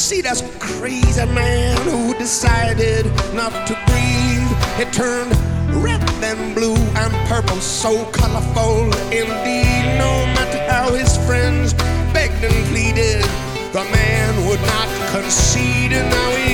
See, that's a crazy man who decided not to breathe. It turned red and blue and purple, so colorful indeed. No matter how his friends begged and pleaded, the man would not concede, and now he